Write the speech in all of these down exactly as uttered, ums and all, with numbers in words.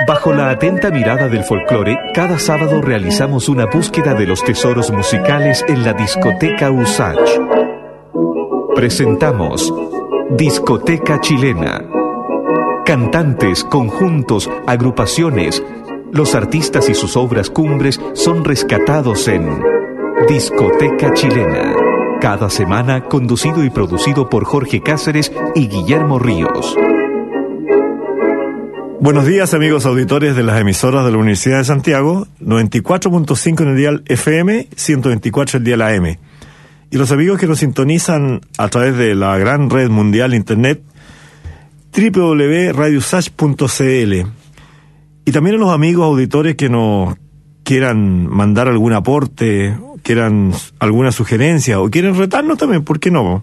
Bajo la atenta mirada del folclore, cada sábado realizamos una búsqueda de los tesoros musicales en la discoteca Usach. Presentamos Discoteca Chilena. Cantantes, conjuntos, agrupaciones, los artistas y sus obras cumbres son rescatados en Discoteca Chilena. Cada semana conducido y producido por Jorge Cáceres y Guillermo Ríos. Buenos días, amigos auditores de las emisoras de la Universidad de Santiago, noventa y cuatro punto cinco en el dial F M, ciento veinticuatro en el dial A M. Y los amigos que nos sintonizan a través de la gran red mundial internet doble u doble u doble u punto radio usach punto c l. Y también a los amigos auditores que nos quieran mandar algún aporte, quieran alguna sugerencia o quieren retarnos también, ¿por qué no?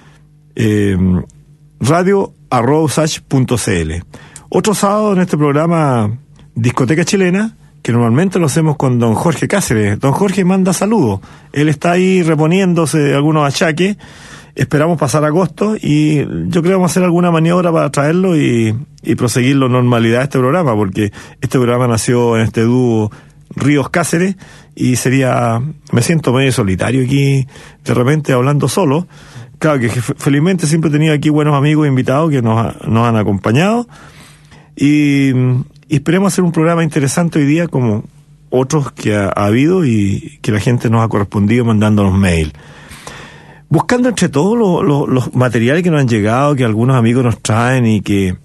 Eh, radio arroba usach punto c l. Otro sábado en este programa Discoteca Chilena, que normalmente lo hacemos con don Jorge Cáceres. Don Jorge manda saludos. Él está ahí reponiéndose algunos achaques. Esperamos pasar agosto y yo creo que vamos a hacer alguna maniobra para traerlo y, y proseguir la normalidad de este programa, porque este programa nació en este dúo Ríos Cáceres y sería, me siento medio solitario aquí, de repente hablando solo. Claro que felizmente siempre he tenido aquí buenos amigos invitados que nos, nos han acompañado. Y, y esperemos hacer un programa interesante hoy día como otros que ha, ha habido y que la gente nos ha correspondido mandándonos mail. Buscando entre todos lo, lo, los materiales que nos han llegado, que algunos amigos nos traen y que,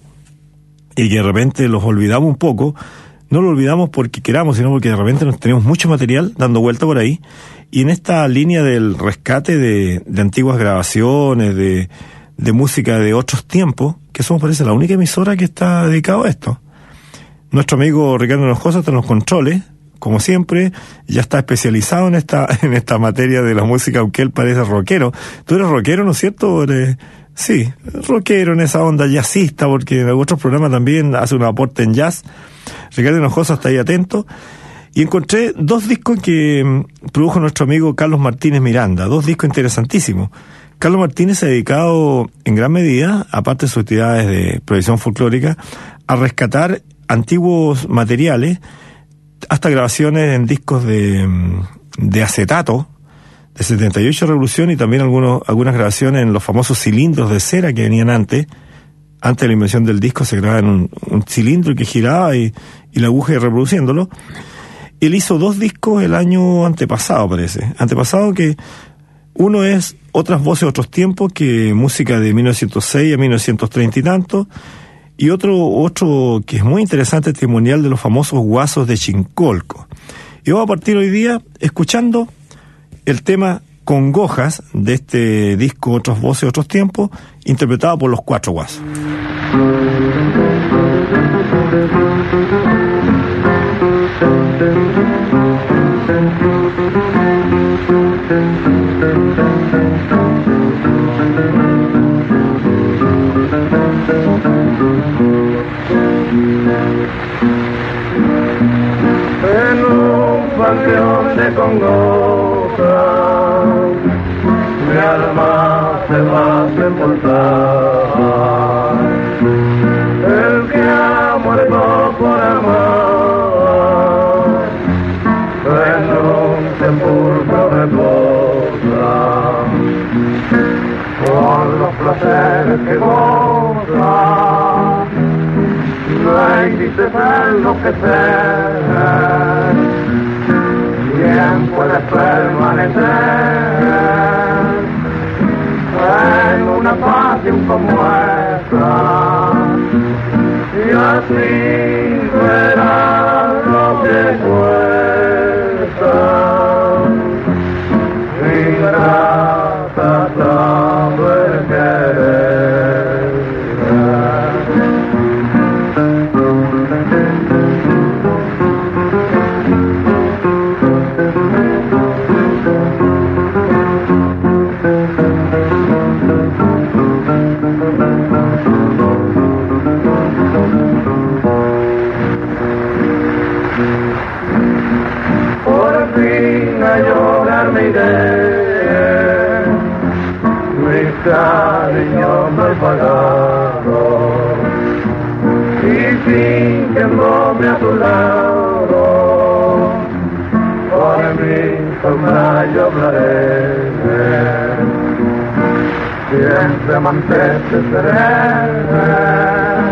y que de repente los olvidamos un poco, no lo olvidamos porque queramos, sino porque de repente nos tenemos mucho material dando vuelta por ahí. Y en esta línea del rescate de, de antiguas grabaciones, de, de música de otros tiempos, que somos, parece, la única emisora que está dedicado a esto. Nuestro amigo Ricardo Hinojosa está en los controles, como siempre, ya está especializado en esta en esta materia de la música, aunque él parece rockero. Tú eres rockero, ¿no es cierto? Eres, sí, rockero en esa onda jazzista, porque en otros programas también hace un aporte en jazz. Ricardo Hinojosa está ahí atento. Y encontré dos discos que produjo nuestro amigo Carlos Martínez Miranda, dos discos interesantísimos. Carlos Martínez se ha dedicado en gran medida, aparte de sus actividades de producción folclórica, a rescatar antiguos materiales, hasta grabaciones en discos de, de acetato, de setenta y ocho revoluciones, y también algunos, algunas grabaciones en los famosos cilindros de cera que venían antes. Antes de la invención del disco se grababa en un, un cilindro que giraba y, y la aguja iba reproduciéndolo. Él hizo dos discos el año antepasado, parece. Antepasado que uno es Otras voces, otros tiempos, que música de mil novecientos seis a mil novecientos treinta y tanto, y otro otro que es muy interesante, testimonial de los famosos guasos de Chincolco. Y vamos a partir hoy día escuchando el tema Congojas de este disco Otras voces, otros tiempos, interpretado por los Cuatro Guasos. En un panteón de congoja, mi alma se va a sepultar. El que ha muerto por amar, en un sepulcro reposa, por los placeres que goza. No existe enloquecer. ¿Quién puede permanecer en una pasión como esta? Y así verás lo que cuesta. Ingrata sabe querer. cariño mal pagado, y fingiéndome a tu lado, con mi sombra yo hablaré, siempre mantente serena,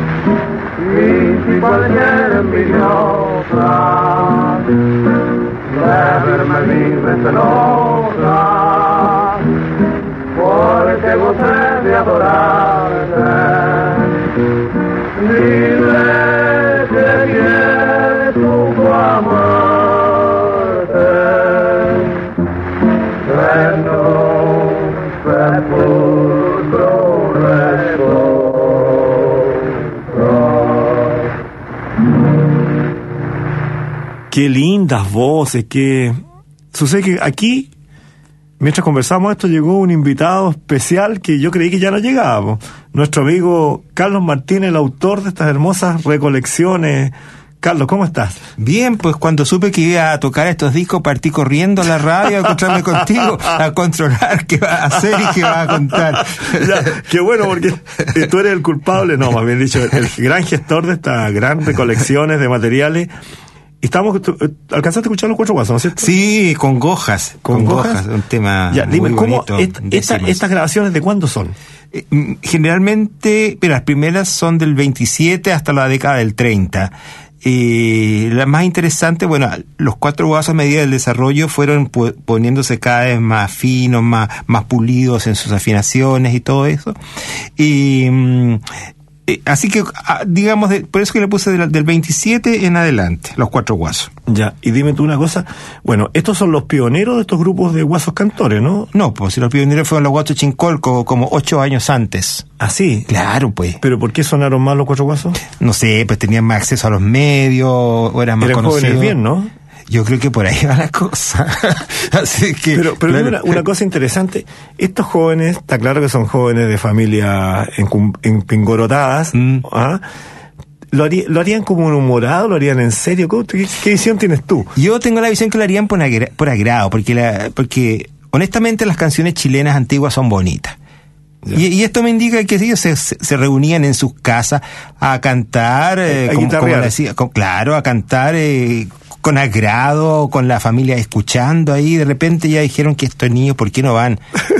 y si cualquier envidiosa de verme vive celosa, porque gocé de adorarte, dile que quiere tu amarte, que no sepulcro reposo. Qué lindas voces, que sucede que aquí, mientras conversamos esto, llegó un invitado especial que yo creí que ya no llegaba. Nuestro amigo Carlos Martínez, el autor de estas hermosas recolecciones. Carlos, ¿cómo estás? Bien, pues cuando supe que iba a tocar estos discos, partí corriendo a la radio a encontrarme contigo, a controlar qué va a hacer y qué va a contar. Ya, qué bueno, porque tú eres el culpable, no, más bien dicho, el gran gestor de estas gran recolecciones de materiales. Estamos, tú, ¿alcanzaste a escuchar los Cuatro Guasos, no es cierto? Sí, con Gojas. ¿Con, con Gojas? Gojas? Un tema ya, dime, muy ¿cómo bonito. Esta, esta, ¿Estas grabaciones de cuándo son? Eh, generalmente, pero las primeras son del veintisiete hasta la década del treinta. Eh, la más interesante, bueno, los Cuatro Guasos a medida del desarrollo fueron po- poniéndose cada vez más finos, más, más pulidos en sus afinaciones y todo eso. Y... Mm, así que, digamos, de, por eso que le puse del, del veintisiete en adelante, los Cuatro Guasos. Ya, y dime tú una cosa, bueno, estos son los pioneros de estos grupos de guasos cantores, ¿no? No, pues si los pioneros fueron los Guasos Chincolco, como ocho años antes. ¿Ah, sí? Claro, pues. ¿Pero por qué sonaron más los Cuatro Guasos? No sé, pues tenían más acceso a los medios, o eran más eran conocidos. Jóvenes bien, ¿no? Yo creo que por ahí va la cosa. Así que, pero pero claro. una, una cosa interesante, estos jóvenes, está claro que son jóvenes de familia empingorotadas, mm. ¿ah? ¿Lo, haría, ¿Lo harían como un humorado? ¿Lo harían en serio? ¿Qué, qué visión tienes tú? Yo tengo la visión que lo harían por, agra, por agrado, porque, la, porque honestamente las canciones chilenas antiguas son bonitas. Y, y esto me indica que ellos se, se, se reunían en sus casas a cantar, eh, a como, como guitarrear. decía, con, claro, a cantar eh, con agrado, con la familia escuchando ahí. De repente ya dijeron que estos niños, ¿por qué no van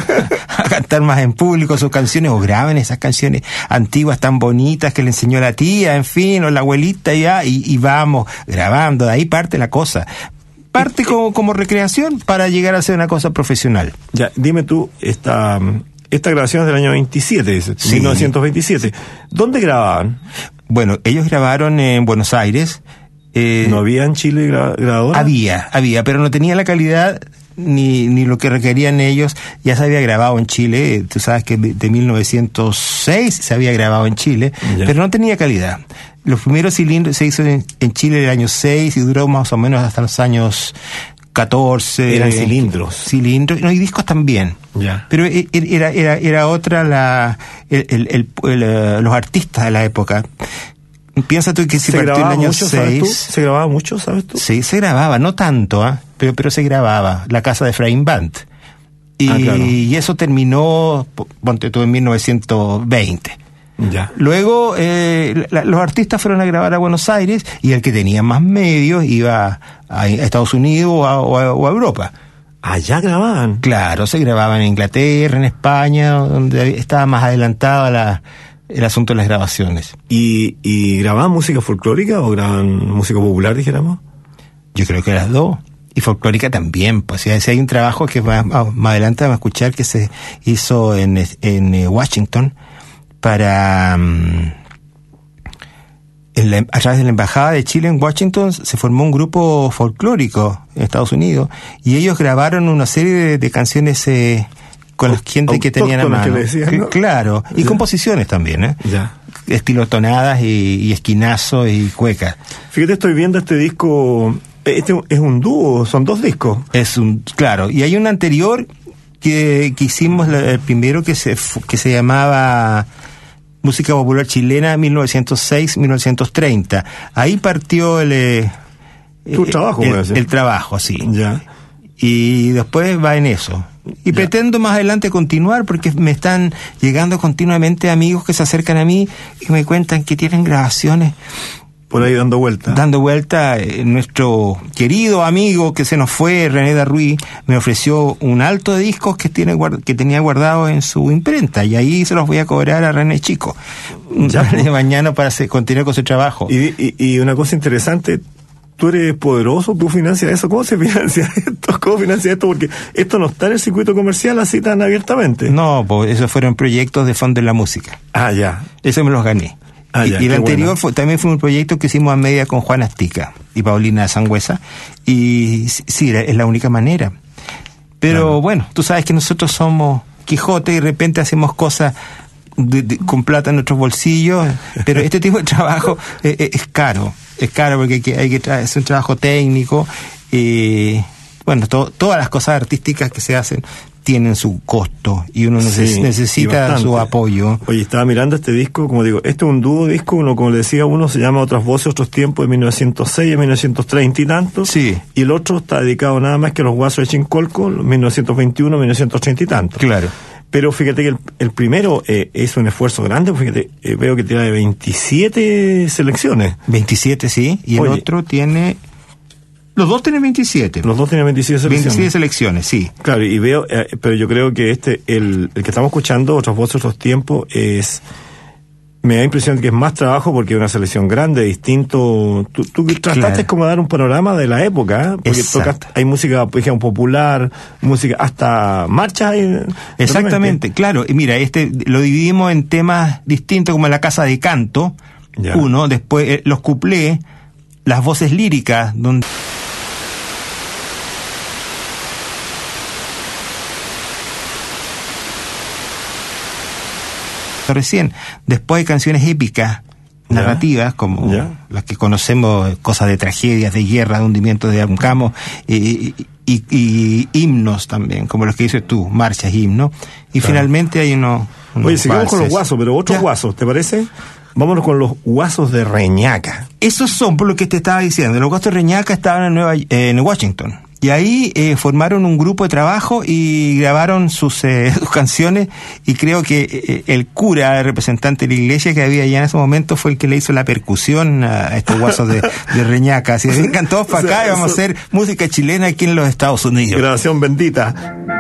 a cantar más en público sus canciones o graban esas canciones antiguas tan bonitas que le enseñó la tía, en fin, o la abuelita ya, y, y vamos grabando? De ahí parte la cosa. Parte como, como recreación para llegar a ser una cosa profesional. Ya, dime tú, esta... Esta grabación es del año veintisiete, dice, sí. mil novecientos veintisiete. ¿Dónde grababan? Bueno, ellos grabaron en Buenos Aires. Eh, ¿No había en Chile gra- grabadora? Había, había, pero no tenía la calidad ni, ni lo que requerían ellos. Ya se había grabado en Chile, tú sabes que de mil novecientos seis se había grabado en Chile, ya. pero no tenía calidad. Los primeros cilindros se hizo en, en Chile en el año seis y duró más o menos hasta los años catorce. Eran cilindros. Cilindros, no, y discos también. Ya. Pero era, era, era otra la, el, el, el, el, el, los artistas de la época. Piensa tú que si ¿Se partió en el año mucho, ¿sabes tú? seis. ¿Se grababa mucho, sabes tú? Sí, se grababa, no tanto, ¿eh? pero, pero se grababa. La casa de Efraín Band. Y, ah, claro. y eso terminó, ponte tú, en mil novecientos veinte. Ya. Luego eh, la, los artistas fueron a grabar a Buenos Aires y el que tenía más medios iba a, a Estados Unidos o a, o a, o a Europa. Allá grababan. Claro, se grababan en Inglaterra, en España, donde estaba más adelantada la, el asunto de las grabaciones. ¿Y, y grababan música folclórica o grababan música popular, dijéramos? Yo creo que las dos. Y folclórica también, pues si hay un trabajo que más, más adelante vamos a escuchar que se hizo en, en Washington para um, en la, a través de la embajada de Chile en Washington se formó un grupo folclórico en Estados Unidos y ellos grabaron una serie de, de canciones eh, con la gente que tenían a mano. Que le decían, ¿no? Claro, y ya. Composiciones también, ¿eh? Ya. Estilo tonadas y, y esquinazo y cueca. Fíjate, estoy viendo este disco. Este es un dúo, son dos discos. Es un, claro, y hay un anterior que, que hicimos, el primero que se que se llamaba Música Popular Chilena mil novecientos seis a mil novecientos treinta. Ahí partió el... Tu trabajo, el, voy a decir. el trabajo, sí. Ya. Y después va en eso. Y ya. Pretendo más adelante continuar porque me están llegando continuamente amigos que se acercan a mí y me cuentan que tienen grabaciones por ahí dando vuelta. Dando vuelta, eh, nuestro querido amigo que se nos fue, René Darruy, me ofreció un alto de discos que tiene guard- que tenía guardado en su imprenta, y ahí se los voy a cobrar a René Chico. Ya, de mañana para hacer, continuar con su trabajo. Y, y, y una cosa interesante, tú eres poderoso, tú financias eso. ¿Cómo se financia esto? ¿Cómo financia esto? Porque esto no está en el circuito comercial así tan abiertamente. No, pues esos fueron proyectos de Fondo de la Música. Ah, ya. Eso me los gané. Ah, y, ya, y el anterior bueno. fue, también fue un proyecto que hicimos a media con Juan Astica y Paulina Sangüesa, y sí, es la única manera. Pero claro. Bueno, tú sabes que nosotros somos Quijote y de repente hacemos cosas de, de, con plata en nuestros bolsillos, pero este tipo de trabajo es, es caro, es caro porque hay que, hay que tra- es un trabajo técnico. Eh, bueno, to, todas las cosas artísticas que se hacen tienen su costo y uno neces- sí, necesita su apoyo. Oye, estaba mirando este disco, como digo, este es un dúo disco, uno, como le decía, uno se llama Otras Voces, Otros Tiempos, de mil novecientos seis a mil novecientos treinta y tanto, sí. Y el otro está dedicado nada más que a Los Guasos de Chincolco, mil novecientos veintiuno a mil novecientos treinta y tanto. Claro. Pero fíjate que el, el primero eh, es un esfuerzo grande, fíjate, eh, veo que tiene veintisiete selecciones. veintisiete, sí, y Oye, el otro tiene... Los dos tienen veintisiete. Los dos tienen veintisiete selecciones. veintisiete selecciones, sí. Claro, y veo, eh, pero yo creo que este, el, el que estamos escuchando, Otras Voces, Otros Tiempos, es... Me da impresión de que es más trabajo porque es una selección grande, distinto. Tú, tú trataste claro. como de dar un panorama de la época, ¿eh? Porque tocas, hay música, por ejemplo, popular, música, hasta marchas. Hay, exactamente, realmente. Claro. Y mira, este lo dividimos en temas distintos, como la Casa de Canto, ya. Uno, después eh, los cuplés, las voces líricas, donde... recién. Después hay canciones épicas, narrativas, como ¿ya? Las que conocemos, cosas de tragedias, de guerra, de hundimiento de Ancamo, y, y, y himnos también, como los que dices tú, marchas, himnos. Y claro. Finalmente hay unos... unos Oye, sigamos valses. Con los guasos, pero otros ¿ya? Guasos, ¿te parece? Vámonos con los guasos de Reñaca. Esos son, por lo que te estaba diciendo, los guasos de Reñaca estaban en, Nueva, eh, en Washington. Y ahí eh, formaron un grupo de trabajo y grabaron sus, eh, sus canciones, y creo que eh, el cura, el representante de la iglesia que había allá en ese momento, fue el que le hizo la percusión a estos guasos de, de Reñaca. Así que vengan todos para acá, o sea, y vamos eso... a hacer música chilena aquí en los Estados Unidos. Grabación bendita.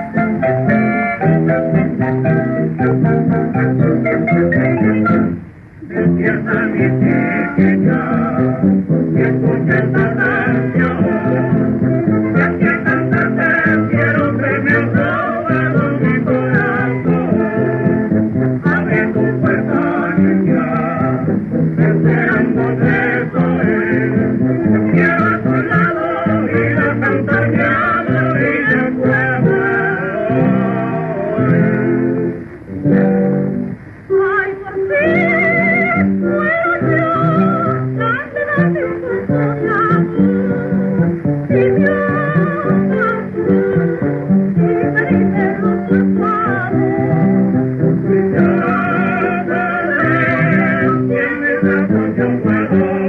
Despierta mi chiquilla, y escucha esta canción. Ya que tantas veces quiero que me robado mi corazón. Abre tu puerta, niña, deseando de soy. Quiero a tu lado ir a cantar mi amor y después ay, por fin. Tienes la canción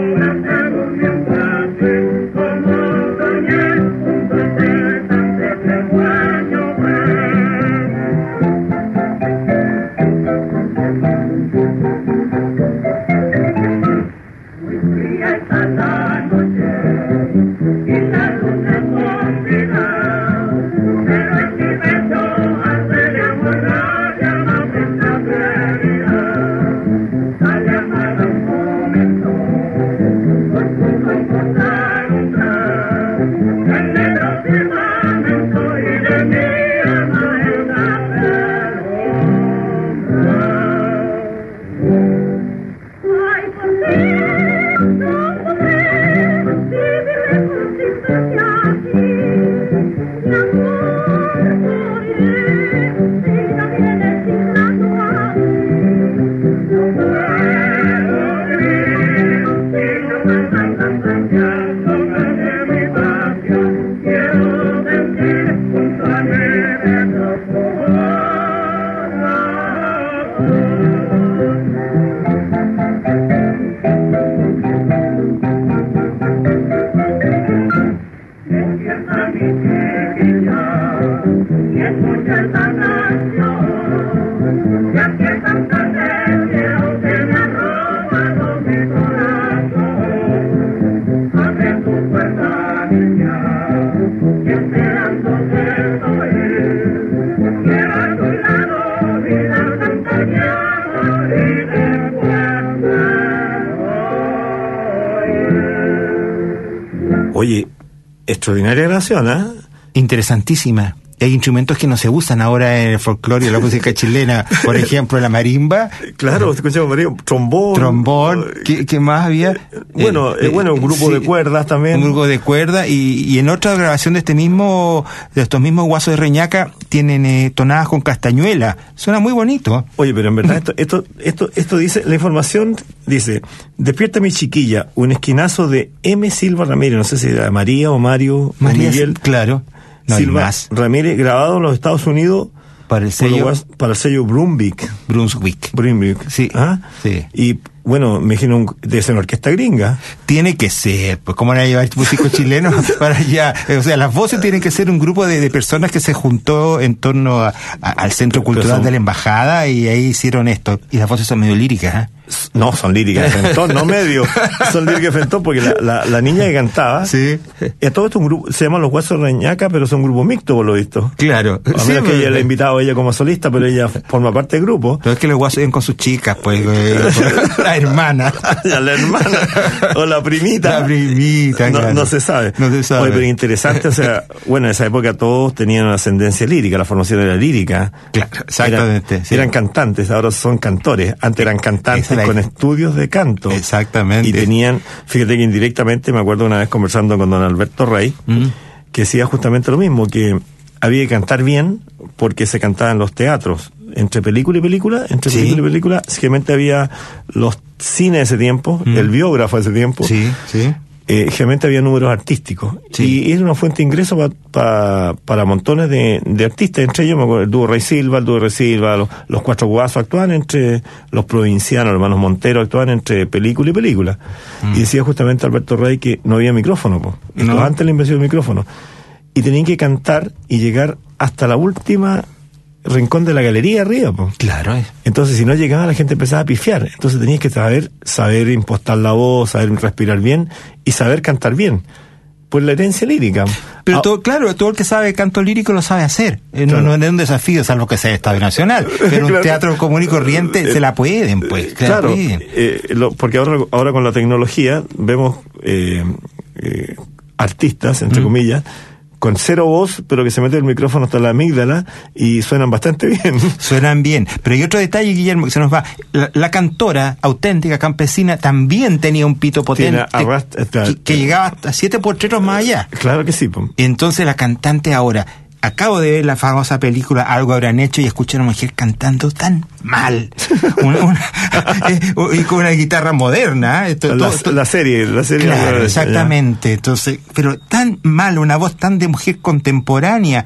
Oye, extraordinaria grabación, ¿eh? Interesantísima. Hay instrumentos que no se usan ahora en el folclore de la música chilena, por ejemplo la marimba. Claro, escuchamos marimba, trombón. Trombón, ¿qué, qué más había? Bueno, eh, eh, bueno, un grupo sí, de cuerdas también. Un grupo de cuerdas y, y en otra grabación de este mismo, de estos mismos Guasos de Reñaca, tienen eh, tonadas con castañuela. Suena muy bonito. Oye, pero en verdad esto, esto, esto, esto dice, la información dice, despierta mi chiquilla, un esquinazo de M. Silva Ramírez, no sé si era María o Mario María, o Miguel. Claro. No Silva Ramírez, grabado en los Estados Unidos para el sello por para el sello Brunswick. Brunswick. Brunswick. Sí. ¿Ah? Sí. Y bueno, me imagino un, de ser una orquesta gringa. Tiene que ser, pues cómo van a llevar músicos chilenos para allá. O sea, las voces tienen que ser un grupo de, de personas que se juntó en torno a, a, al Centro Cultural son, de la Embajada y ahí hicieron esto. Y las voces son medio líricas, ¿eh? No, son líricas de Fentón, no medio. Son líricas de Fentón porque la, la, la niña que cantaba. Sí. Y a todo esto un grupo, se llaman los Guasos de Reñaca, pero son un grupo mixto, por lo visto. Claro. A menos sí, que ella le ha invitado a ella como solista, pero ella forma parte del grupo. Pero es que los Guasos vienen con sus chicas, pues, eh, la hermana. La hermana. O la primita. La primita, no, claro. no se sabe. No se sabe. Oye, pero interesante, o sea, bueno, en esa época todos tenían una ascendencia lírica, la formación era lírica. Claro, exactamente. Eran, sí. eran cantantes, ahora son cantores. Antes eran cantantes la... con estudios de canto. Exactamente. Y tenían, fíjate que indirectamente, me acuerdo una vez conversando con don Alberto Rey, mm. que decía justamente lo mismo, que había que cantar bien porque se cantaba en los teatros. Entre película y película, entre sí. película y película, generalmente había los cines de ese tiempo, mm. el biógrafo de ese tiempo. Sí, sí. Eh, generalmente había números artísticos. Sí. Y era una fuente de ingreso pa, pa, para montones de, de artistas. Entre ellos, me acuerdo, el dúo Rey Silva, el dúo Rey Silva, los, los cuatro Guasos actuaban entre los provincianos, los hermanos Montero actuaban entre película y película. Mm. Y decía justamente Alberto Rey que no había micrófono, po. Esto no. Antes de la invención del micrófono. Y tenían que cantar y llegar hasta la última rincón de la galería arriba, po. Claro. Entonces, si no llegaba, la gente empezaba a pifiar. Entonces tenías que saber, saber impostar la voz, saber respirar bien y saber cantar bien. Pues la herencia lírica. Pero ah, todo, claro, todo el que sabe canto lírico lo sabe hacer. Claro. No, no es un desafío, salvo que sea Estadio Nacional. Pero claro. Un teatro común y corriente eh, se la pueden, pues. Claro, pueden. Eh, lo, porque ahora, ahora con la tecnología vemos eh, eh, artistas, entre mm. comillas, con cero voz, pero que se mete el micrófono hasta la amígdala y suenan bastante bien. Suenan bien. Pero hay otro detalle, Guillermo, que se nos va. La, la cantora auténtica campesina también tenía un pito potente arrastra, que, que llegaba hasta siete porteros más allá. Claro que sí. Po. Y entonces la cantante ahora... Acabo de ver la famosa película Algo habrán hecho y escuché a una mujer cantando tan mal. una, una, eh, y con una guitarra moderna. Esto, la, todo, todo. la serie, la serie. Claro, la exactamente. Ya. Entonces, pero tan mal, una voz tan de mujer contemporánea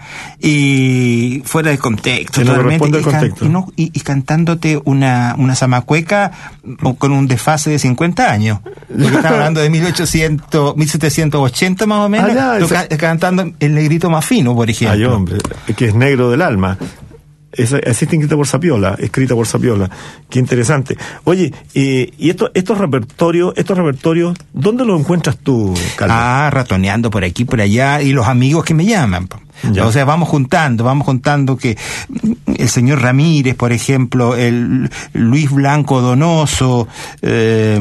y fuera de contexto. No totalmente, y, can, y, no, y, y cantándote una, una zamacueca con un desfase de cincuenta años. Porque estaba hablando de mil ochocientos, mil setecientos ochenta más o menos. Ah, ya, esa... cantando El Negrito Más Fino, por ejemplo. Ay, hombre, que es negro del alma. Es, es escrita por Sapiola, escrita por Sapiola. Qué interesante. Oye, eh, y esto, estos repertorios, estos repertorios, ¿dónde los encuentras tú, Carlos? Ah, ratoneando por aquí, por allá, y los amigos que me llaman. Ya. O sea, vamos juntando, vamos juntando que el señor Ramírez, por ejemplo, el Luis Blanco Donoso, eh,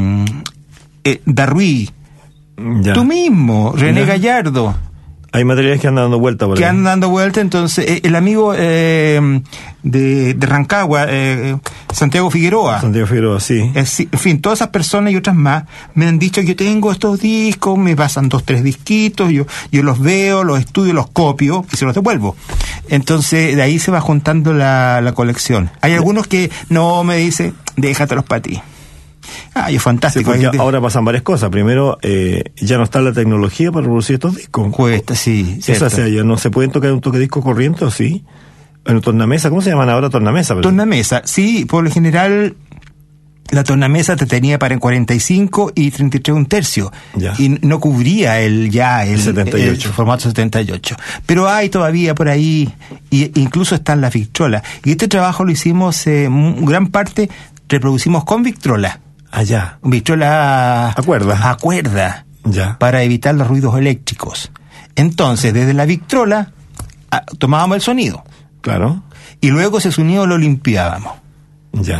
eh, Darruí, ya. Tú mismo, René ya. Gallardo. Hay materiales que andan dando vuelta por que ahí. andan dando vuelta, entonces, eh, el amigo eh, de, de Rancagua, eh, Santiago Figueroa. Santiago Figueroa, sí. Eh, sí. En fin, todas esas personas y otras más me han dicho que yo tengo estos discos, me pasan dos, tres disquitos, yo, yo los veo, los estudio, los copio y se los devuelvo. Entonces, de ahí se va juntando la, la colección. Hay algunos que no me dicen, déjatelos para ti. Ah, y es fantástico. Sí, ahora pasan varias cosas. Primero, eh, ya no está la tecnología para reproducir estos discos. Cuesta, sí. Eso, o sea, ya no se pueden tocar un toque disco corriente, ¿o sí? En tornamesa, ¿cómo se llaman ahora? Tornamesa. Pero... Tornamesa, sí, por lo general la tornamesa te tenía para en cuarenta y cinco y treinta y tres un tercio. Ya. Y no cubría el ya el, setenta y ocho. El formato setenta y ocho. Pero hay todavía por ahí, y incluso están las Victrola. Y este trabajo lo hicimos, eh, gran parte reproducimos con Victrola. Allá. Victrola a cuerda. A cuerda. Ya. Para evitar los ruidos eléctricos. Entonces, desde la Victrola a, tomábamos el sonido. Claro. Y luego ese sonido lo limpiábamos. Ya.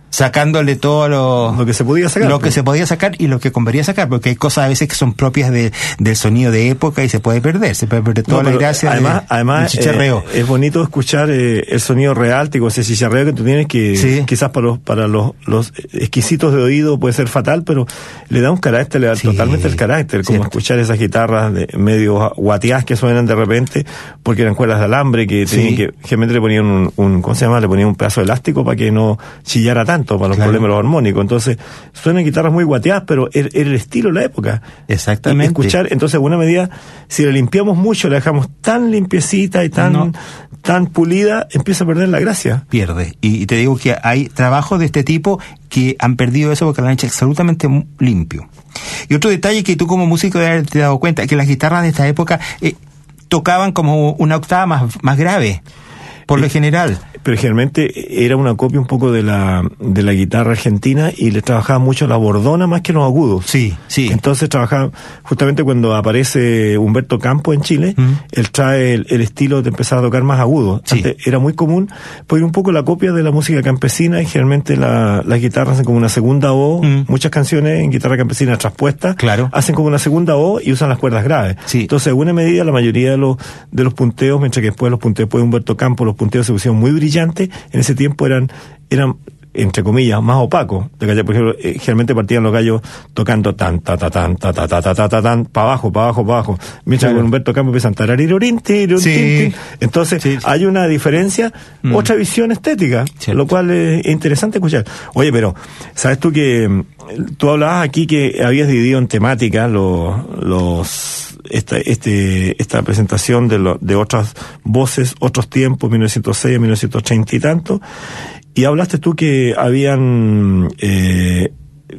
sacándole todo lo, lo que se podía sacar. Lo que se podía sacar y lo que convenía sacar, porque hay cosas a veces que son propias de, del sonido de época y se puede perder, se puede perder toda no, la gracia además, de, además, del chicharreo. Eh, es bonito escuchar eh, el sonido real, tipo ese chicharreo que tú tienes que sí. quizás para los para los, los exquisitos de oído puede ser fatal, pero le da un carácter, le da sí. totalmente el carácter, como Cierto. escuchar esas guitarras de medio guateadas que suenan de repente, porque eran cuerdas de alambre que sí. tenían que, generalmente le ponían un, un, ¿cómo se llama? Le ponían un pedazo de elástico para que no chillara tanto, para los claro. problemas armónicos. Entonces, suenan guitarras muy guateadas, pero era el estilo de la época. Exactamente. Y escuchar, entonces, de alguna medida, si la limpiamos mucho, la dejamos tan limpiecita y tan, no. tan pulida, empieza a perder la gracia. Pierde. Y te digo que hay trabajos de este tipo que han perdido eso porque lo han hecho absolutamente limpio. Y otro detalle que tú como músico te has dado cuenta, que las guitarras de esta época eh, tocaban como una octava más, más grave, por lo general. Pero generalmente era una copia un poco de la de la guitarra argentina y le trabajaba mucho la bordona más que los agudos. Sí, sí. Entonces trabajaba, justamente cuando aparece Humberto Campos en Chile, mm. él trae el, el estilo de empezar a tocar más agudo. Sí. Antes era muy común, pues un poco la copia de la música campesina y generalmente la, las guitarras hacen como una segunda O, mm. muchas canciones en guitarra campesina traspuesta, claro. hacen como una segunda O y usan las cuerdas graves. Sí. Entonces, en alguna medida, la mayoría de los, de los punteos, mientras que después los punteos, después de Humberto Campos, los punteos se pusieron muy brillantes, en ese tiempo eran, eran entre comillas, más opacos. Por ejemplo, eh, generalmente partían los gallos tocando tan, ta, ta, tan, ta, ta, ta, ta, ta, ta, tan, para abajo, para abajo, para abajo. Mientras claro. con Humberto Campos empiezan tararirorín, tirorín, sí. Entonces, sí, sí. hay una diferencia, mm. otra visión estética, Cierto. lo cual es interesante escuchar. Oye, pero, ¿sabes tú que tú hablabas aquí que habías dividido en temática los, los, esta, este, esta presentación de, lo, de otras voces, otros tiempos, mil novecientos seis a mil novecientos treinta y tanto, y hablaste tú que habían eh,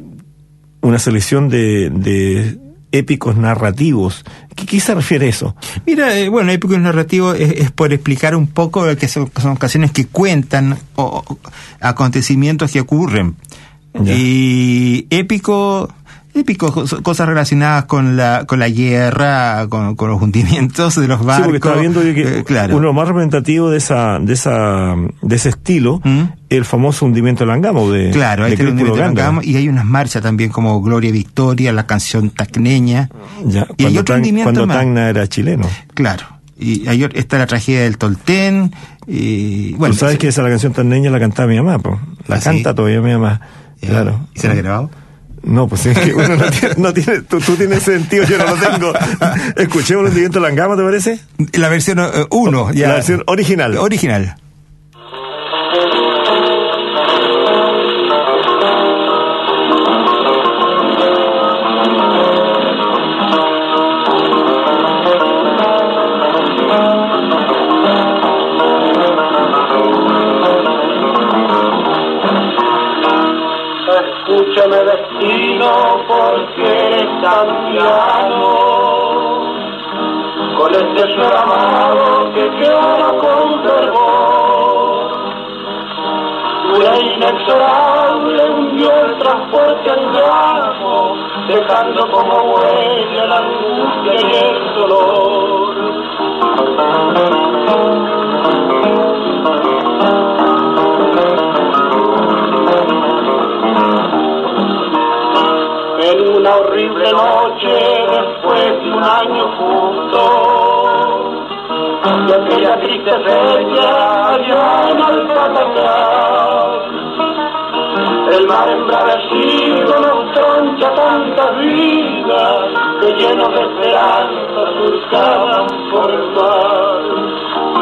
una selección de, de épicos narrativos. ¿Qué, qué se refiere a eso? Mira, eh, bueno, épicos narrativos es, es por explicar un poco que son, son canciones que cuentan o, o acontecimientos que ocurren. Ya. Y épico... Épico, cosas relacionadas con la con la guerra, con, con los hundimientos de los barcos. Sí, porque estaba viendo yo que eh, claro. uno más representativo de esa de esa de ese estilo, ¿Mm? el famoso hundimiento de Langamo de Claro, de este hundimiento de Langamo, y hay unas marchas también como Gloria y Victoria, la canción tacneña. Ya, y hay otro tan, hundimiento cuando más. Tacna era chileno. Claro. Y hay, está la tragedia del Tolten. Y, bueno, tú sabes que esa la canción tacneña la cantaba mi mamá, pues. La ¿Ah, canta sí? todavía mi mamá. Claro. ¿Y se la ha grabado? No, pues es que uno no tiene, no tiene tú, tú tienes sentido, yo no lo tengo. Escuchemos el hundimiento de Langamo, ¿te parece? La versión uno, uh, ya. La versión original. Original. Escúchame destino porque eres tan piano, con este ser amado que queda con fervor. Una inexorable hundió el transporte al grafo, dejando como huella la angustia y el dolor. En una horrible noche, después de un año juntos, y aquella triste fecha allá en Alcatraz, el mar embravecido nos troncha tantas vidas que llenos de esperanza surcaban por el mar.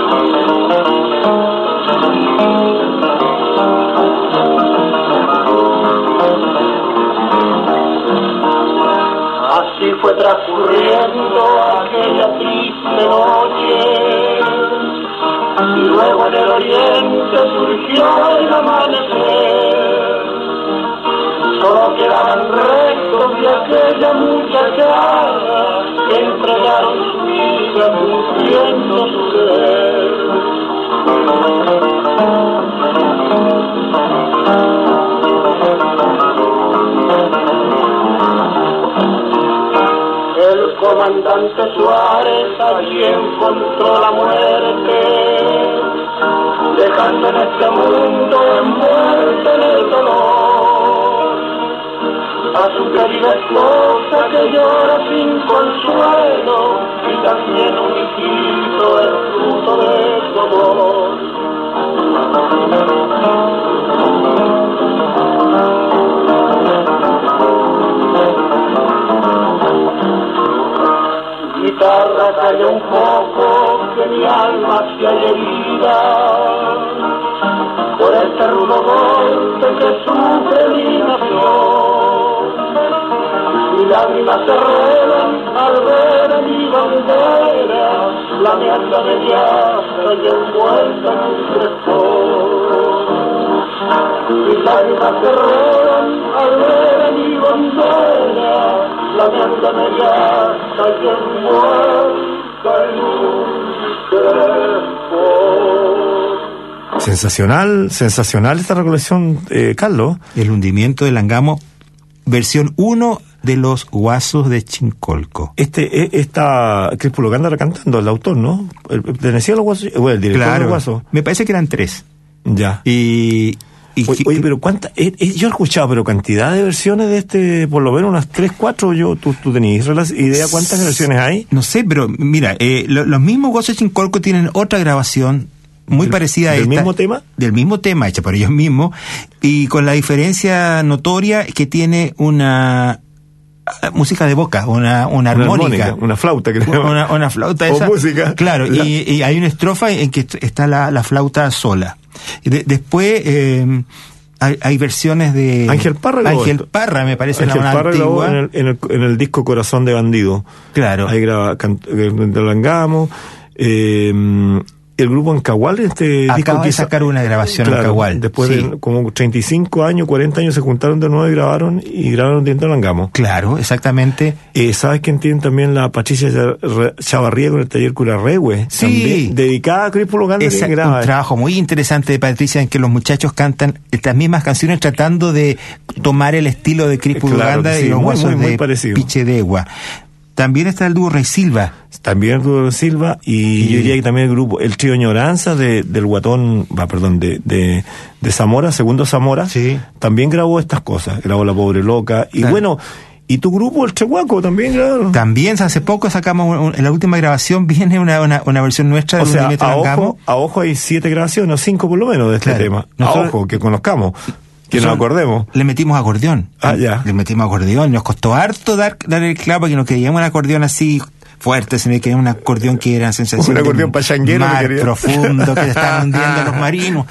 Así fue transcurriendo aquella triste noche, y luego en el oriente surgió el amanecer. Solo quedaban restos de aquella muchachada que entregaron su vida cumpliendo su deber. El comandante Suárez allí encontró la muerte, dejando en este mundo envuelto en el dolor a su querida esposa que llora sin consuelo, y también un hijito el fruto de su amor. Guitarra, calla un poco, que mi alma se halla herida por este rudo golpe que sufre mi nación. Mis lágrimas se ruedan al ver a mi bandera, flameando de llasta y envuelta en un crespón. Mis lágrimas se ruedan al ver a mi bandera, flameando de llasta y envuelta en un crespón. Sensacional, sensacional esta recolección, eh, Carlos. El hundimiento del Angamo, versión uno de los Guasos de Chincolco. Este, eh, esta Crespo Locanda era cantando, el autor, ¿no? El, pertenecía a los Guasos, bueno, el director Claro, de los Guasos. me parece que eran tres. Ya. Y, y Oye, oye, pero cuánta, eh, eh, yo he escuchado, pero cantidad de versiones de este, por lo menos unas tres, cuatro, yo, tú, tú tenías idea cuántas versiones hay. no sé, pero mira, eh, lo- los mismos Guasos de Chincolco tienen otra grabación muy ¿Del- parecida a del esta. mismo tema? Del mismo tema, hecha por ellos mismos, y con la diferencia notoria que tiene una ah, música de boca, una, una Una armónica. armónica, una flauta, creo. Una, una flauta O esa. música. Claro, La- y, y hay una estrofa en que está la, la flauta sola. Y de- después eh, hay, hay versiones de... Ángel Parra grabó Ángel esto. Parra, me parece, Ángel la una Parra grabó antigua. en el, en, el, en el disco Corazón de Bandido. Claro. Ahí graba can- eh, de Langamo. Eh, el grupo Ancahual, este disco Acaba que de hizo- sacar una grabación Claro, Ancahual. después Sí. de como treinta y cinco años, cuarenta años se juntaron de nuevo y grabaron y grabaron Diente de Langamo. Claro, exactamente. Eh, ¿Sabes quién tiene también la Patricia Cha- Chavarría con el taller Curarrehue? Sí. También, dedicada a Crespo Locanda. Es que un graba. trabajo muy interesante de Patricia en que los muchachos cantan estas mismas canciones tratando de tomar el estilo de Crispo Claro Uganda que sí, y los muy, Guasos muy, muy de parecido. Piche de Egua. También está el dúo Rey Silva. También Arturo Silva y, Y- yo diría que también el grupo, el trío Ñoranza de, del Guatón, va, perdón, de, de, de Zamora, Segundo Zamora, Sí. también grabó estas cosas, grabó La Pobre Loca, y Claro. bueno, y tu grupo, el Chehuaco, también grabaron. También hace poco sacamos, un- un- en la última grabación viene una, una, una versión nuestra de O sea, Hundimiento a del Angamo. ojo, a ojo hay siete grabaciones, o cinco por lo menos de este Claro. tema. Nosotros- a ojo, que conozcamos, que nos Nosotros acordemos. Le metimos acordeón. Ah, ya. Le metimos acordeón. Nos costó harto dar, dar el clavo porque no queríamos un acordeón así fuerte, sino que queríamos un acordeón que era sensación Un acordeón de pachanguero que mar quería. profundo que se estaban hundiendo los marinos.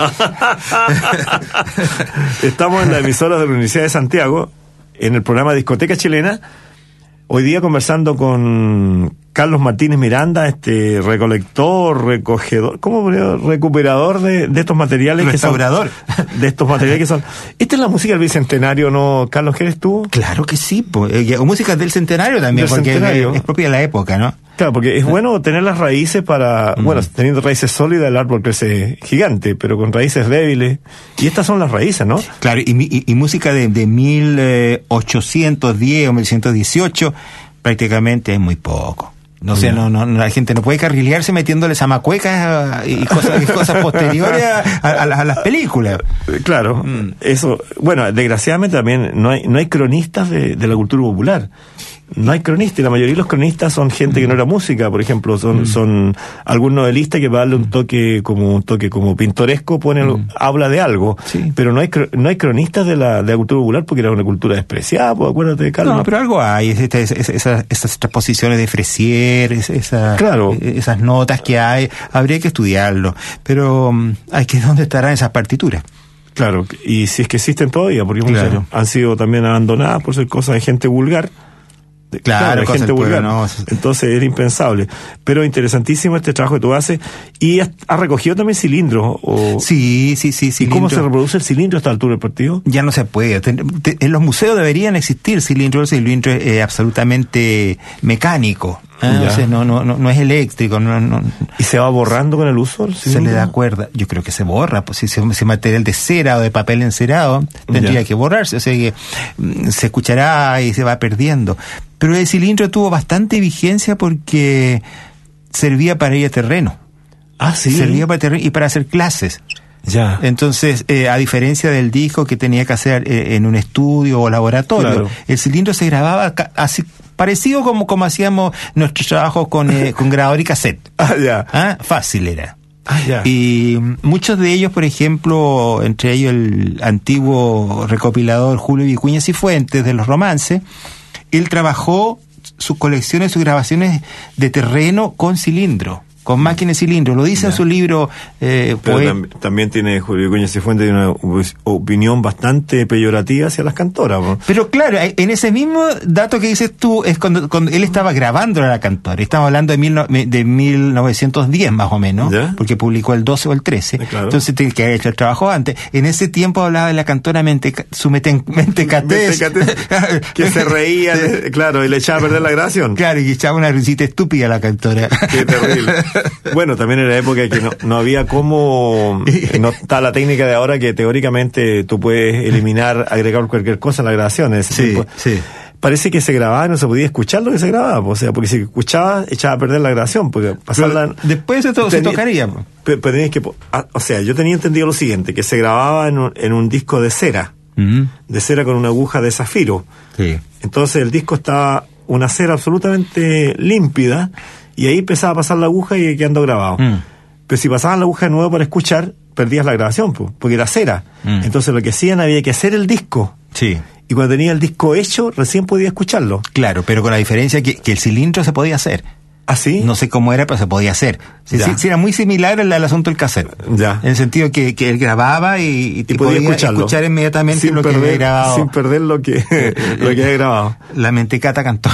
Estamos en la emisora de la Universidad de Santiago, en el programa Discoteca Chilena. Hoy día conversando con Carlos Martínez Miranda, este recolector, recogedor, ¿cómo podría? Recuperador de, de estos materiales. Restaurador. Que son, de estos materiales que son. Esta es la música del Bicentenario, ¿no, Carlos? ¿Qué eres tú? Claro que sí, pues, eh, o música del centenario también, Del porque centenario. Es, es propia de la época, ¿no? Claro, porque es bueno tener las raíces para, Mm. bueno, teniendo raíces sólidas, el árbol crece gigante, pero con raíces débiles. Y estas son las raíces, ¿no? Claro, y, mi- y, y música de, de mil ochocientos diez o mil ciento dieciocho prácticamente es muy poco. No sé, no, no, no, la gente no puede carrilearse metiéndole zamacuecas eh, y cosas, y cosas posteriores a, a- a las- a las películas. Eh, Claro, Mm. eso, bueno, desgraciadamente también no hay, no hay cronistas de, de la cultura popular. No hay cronistas, y la mayoría de los cronistas son gente que no era música, por ejemplo, son, son algún novelista que para darle un toque como un toque como pintoresco pone algo- habla de algo, Sí. pero no hay cro- no hay cronistas de la, de la cultura popular porque era una cultura despreciada, pues acuérdate, Carlos. No, pero algo hay, es- es- es- esas, esas transposiciones de Fresier, es- esa- Claro. eh, esas notas que hay, habría que estudiarlo, pero mm, hay que dónde estarán esas partituras. Claro, y si es que existen todavía, porque muchas Claro. han sido también abandonadas por ser cosas de gente vulgar. De- Claro, de cosas gente del pueblo, vulgar. no. Entonces era impensable. Pero interesantísimo este trabajo que tú haces. Y has, has recogido también cilindros. O, Sí, sí, sí, sí. ¿Y cómo se reproduce el cilindro a esta altura del partido? Ya no se puede. Ten- te- En los museos deberían existir cilindros. El cilindro es eh, absolutamente mecánico. ¿eh? Ya. O sea, no, no, no, no es eléctrico. No, no, ¿Y se va borrando con el uso? el se cilindro? le da cuerda. Yo creo que se borra. Pues si ese ese material de cera o de papel encerado tendría Ya. que borrarse. O sea que mm, se escuchará y se va perdiendo. Pero el cilindro tuvo bastante vigencia porque servía para ir a terreno. Ah, sí. Servía para terreno y para hacer clases. Ya. Entonces, eh, a diferencia del disco que tenía que hacer eh, en un estudio o laboratorio, Claro. el cilindro se grababa ca- así, parecido como, como hacíamos nuestros trabajos con, eh, con grabador y cassette. Ah, ya. ¿Ah? Fácil era. Ah, ya. Y muchos de ellos, por ejemplo, entre ellos el antiguo recopilador Julio Vicuña Cifuentes de los romances, él trabajó sus colecciones, sus grabaciones de terreno con cilindro, con máquina de cilindro. Lo dice Ya. en su libro eh, Pero poe- tam- también tiene Julio Vicuña Cifuentes tiene una op- opinión bastante peyorativa hacia las cantoras. ¿No? Pero claro, en ese mismo dato que dices tú, es cuando, cuando él estaba grabando a la cantora. Estamos hablando de, mil, no- de mil novecientos diez más o menos, ¿Ya? porque publicó el doce o el trece. Sí, claro. Entonces tiene que haber hecho el trabajo antes. En ese tiempo hablaba de la cantora Menteca, su meten, Mentecatés. Mentecatés, que se reía, de- claro, y le echaba a perder la grabación. Claro, y que echaba una risita estúpida a la cantora. Qué terrible. Bueno, también era época que no, no había cómo, no está la técnica de ahora que teóricamente tú puedes eliminar, agregar cualquier cosa en la grabación. En ese Sí, tiempo. sí. Parece que se grababa y no se podía escuchar lo que se grababa, o sea, porque si escuchaba echaba a perder la grabación, porque pasarla... Después se, to- se tenía- tocaría. Pero, pero tenías que, po- ah, o sea, yo tenía entendido lo siguiente, que se grababa en un, en un disco de cera, Mm, de cera con una aguja de zafiro. sí. Entonces el disco estaba una cera absolutamente límpida y ahí empezaba a pasar la aguja y quedando grabado. Mm. Pero si pasaban la aguja de nuevo para escuchar, perdías la grabación, po, porque era cera. Mm. Entonces lo que hacían había que hacer el disco. Sí. Y cuando tenía el disco hecho, recién podía escucharlo. Claro, pero con la diferencia que, que el cilindro se podía hacer. ¿Así? No sé cómo era, pero se podía hacer. Sí, Ya. sí, sí, era muy similar al, al asunto del cassette. Ya. En el sentido que, que él grababa y, Y podía escucharlo. escuchar inmediatamente sin lo que perder, había grabado. sin perder lo que, lo que había grabado. La mentecata cantora.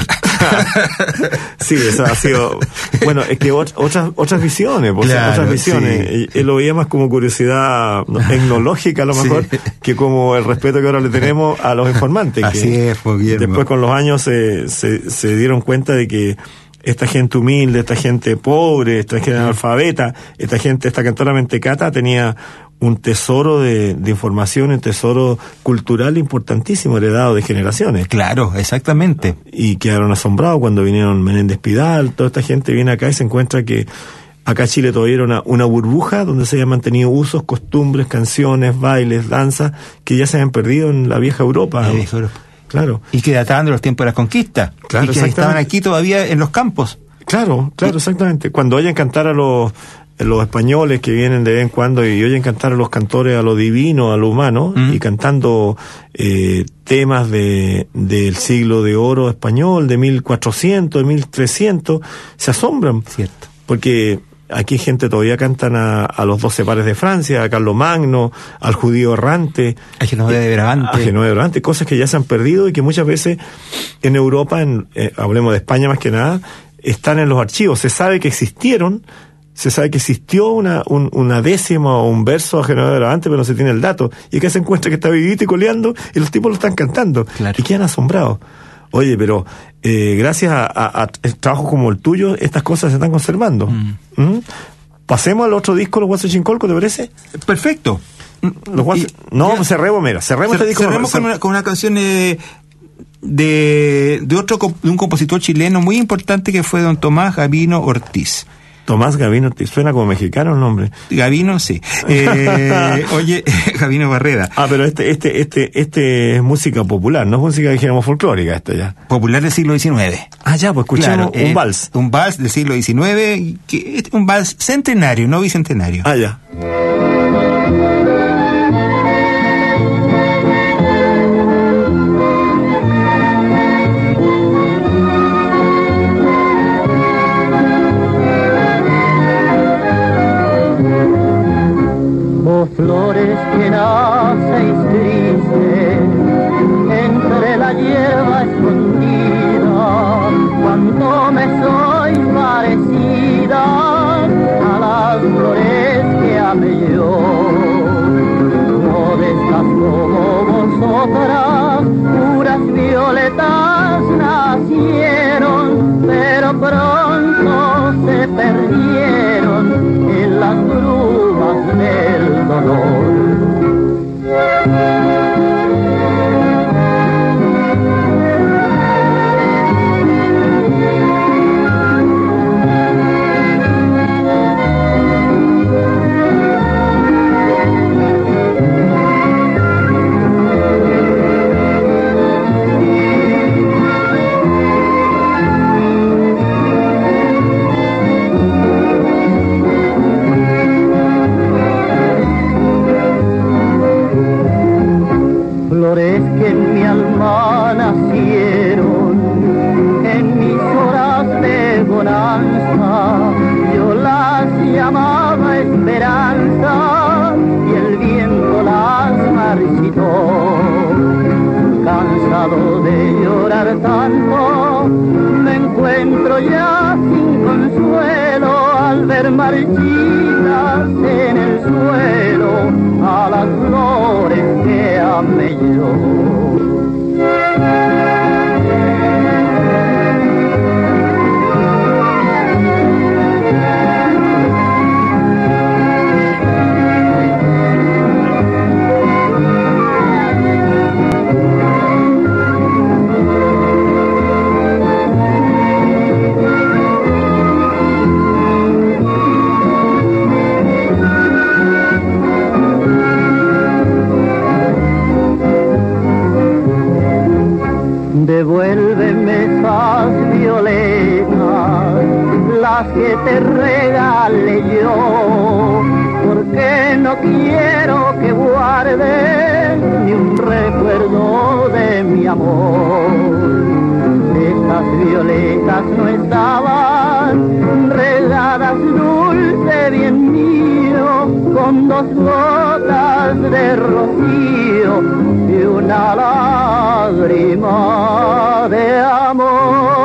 Sí, eso ha sido... Bueno, es que ot- otras otras visiones, pues, Claro, otras visiones. sí. Y- Él lo veía más como curiosidad ¿no? tecnológica a lo Sí. mejor, que como el respeto que ahora le tenemos a los informantes. Así que es, pues, Guillermo. después con los años se, se, se dieron cuenta de que esta gente humilde, esta gente pobre, esta gente analfabeta, esta gente, esta cantora mentecata tenía un tesoro de, de información, un tesoro cultural importantísimo, heredado de generaciones. Claro, exactamente. Y quedaron asombrados cuando vinieron Menéndez Pidal, toda esta gente viene acá y se encuentra que acá Chile todavía era una, una burbuja donde se habían mantenido usos, costumbres, canciones, bailes, danzas, que ya se habían perdido en la vieja Europa. La vieja Europa. Claro, Y que databan de los tiempos de la conquista. Claro, y que exactamente. estaban aquí todavía en los campos. claro, claro, exactamente. Cuando oyen cantar a los, los españoles que vienen de vez en cuando y oyen cantar a los cantores a lo divino, a lo humano, Mm. y cantando eh, temas de del siglo de oro español, de mil cuatrocientos, de mil trescientos, se asombran. Cierto. Porque aquí gente todavía cantan a, a los doce pares de Francia, a Carlos Magno, al judío errante, Hay que no de a Brabante. Genoveva de Brabante, cosas que ya se han perdido y que muchas veces en Europa, en, eh, hablemos de España más que nada, están en los archivos. Se sabe que existieron, se sabe que existió una, un, una décima o un verso a Genoveva de Brabante, pero no se tiene el dato. Y acá se encuentra que está vivito y coleando y los tipos lo están cantando. Claro. Y quedan asombrados. Oye, pero eh, gracias a, a, a trabajos como el tuyo, estas cosas se están conservando. Mm. ¿Mm? Pasemos al otro disco, Los Guasos Chincolco, ¿te parece? Perfecto. Los Guasos... Y- No, ya. cerremos, mira, cerremos Cer- este disco. cerremos con una, con una canción eh, de, de otro comp- de un compositor chileno muy importante que fue don Tomás Gavino Ortiz. Tomás Gavino, te suena como mexicano el nombre. Gavino, sí. Eh, oye, Gavino Barreda, Ah, pero este, este, este, este es música popular, no es música, dijéramos, folclórica, esto ya. popular del siglo diecinueve. Ah, ya, pues escuchemos Claro, un eh, vals. Un vals del siglo diecinueve, que es un vals centenario, no bicentenario. Ah, ya. Oh, flores que nacéis tristes entre la hierba escondida, cuánto me soy parecida a las flores que amé yo. Modestas como vosotras, puras violetas nacieron, pero pronto se perdieron en las brumas del dolor. llorar tanto, me encuentro ya sin consuelo al ver marchitas en el suelo a las flores que amé yo. Devuélveme esas violetas, las que te regalé yo, porque no quiero que guardes ni un recuerdo de mi amor. Estas violetas no estaban regadas dulce bien mío, con dos gotas de rocío y una lágrima de amor.